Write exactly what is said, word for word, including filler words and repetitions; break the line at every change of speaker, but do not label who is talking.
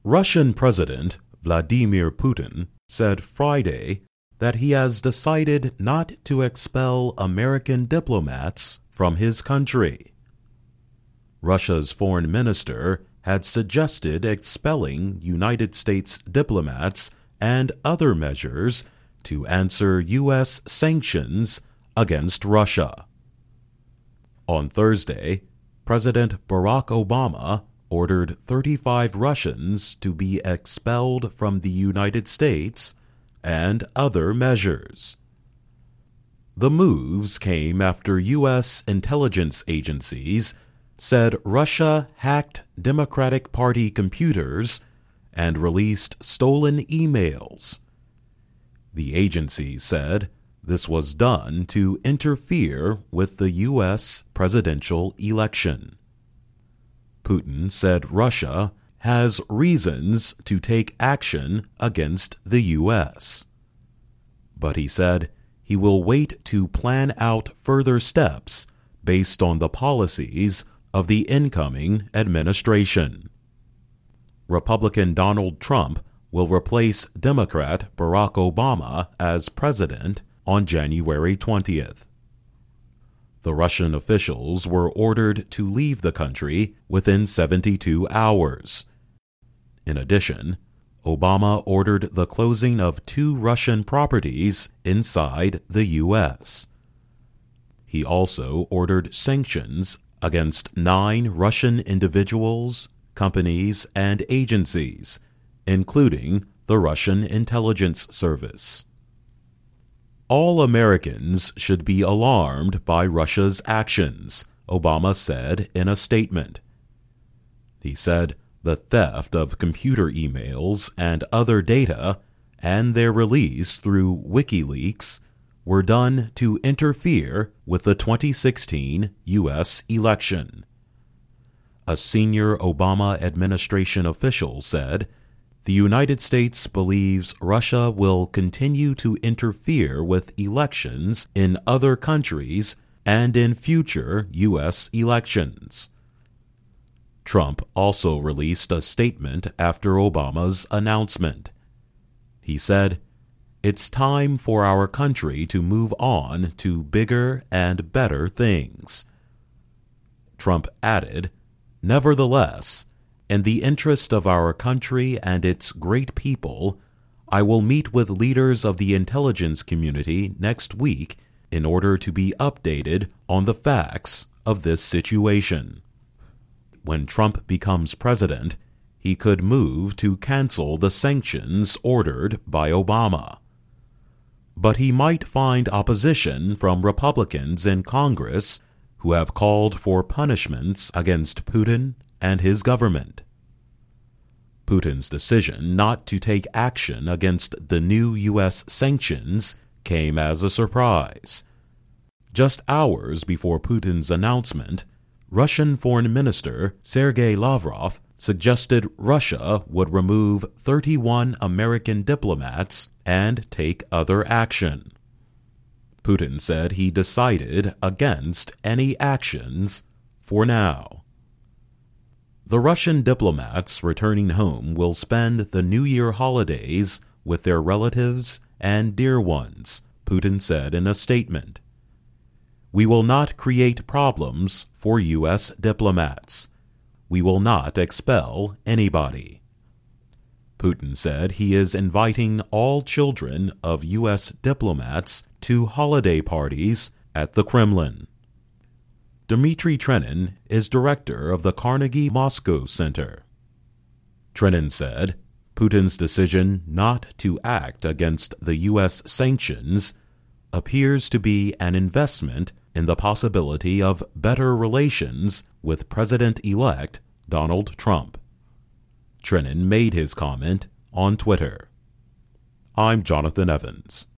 Russian President Vladimir Putin said Friday that he has decided not to expel American diplomats from his country. Russia's foreign minister had suggested expelling United States diplomats and other measures to answer U S sanctions against Russia. On Thursday, President Barack Obama ordered thirty-five Russians to be expelled from the United States and other measures. The moves came after U S intelligence agencies said Russia hacked Democratic Party computers and released stolen emails. The agency said this was done to interfere with the U S presidential election. Putin said Russia has reasons to take action against the U S, but he said he will wait to plan out further steps based on the policies of the incoming administration. Republican Donald Trump will replace Democrat Barack Obama as president on January twentieth. The Russian officials were ordered to leave the country within seventy-two hours. In addition, Obama ordered the closing of two Russian properties inside the U S. He also ordered sanctions against nine Russian individuals, companies, and agencies, including the Russian intelligence service. All Americans should be alarmed by Russia's actions, Obama said in a statement. He said the theft of computer emails and other data and their release through WikiLeaks were done to interfere with the twenty sixteen U S election. A senior Obama administration official said the United States believes Russia will continue to interfere with elections in other countries and in future U S elections. Trump also released a statement after Obama's announcement. He said, "It's time for our country to move on to bigger and better things." Trump added, "Nevertheless, in the interest of our country and its great people, I will meet with leaders of the intelligence community next week in order to be updated on the facts of this situation." When Trump becomes president, he could move to cancel the sanctions ordered by Obama. But he might find opposition from Republicans in Congress who have called for punishments against Putin and his government. Putin's decision not to take action against the new U S sanctions came as a surprise. Just hours before Putin's announcement, Russian Foreign Minister Sergei Lavrov suggested Russia would remove thirty-one American diplomats and take other action. Putin said he decided against any actions for now. The Russian diplomats returning home will spend the New Year holidays with their relatives and dear ones, Putin said in a statement. "We will not create problems for U S diplomats. We will not expel anybody." Putin said he is inviting all children of U S diplomats to holiday parties at the Kremlin. Dmitry Trenin is director of the Carnegie Moscow Center. Trenin said Putin's decision not to act against the U S sanctions appears to be an investment in the possibility of better relations with President-elect Donald Trump. Trenin made his comment on Twitter. I'm Jonathan Evans.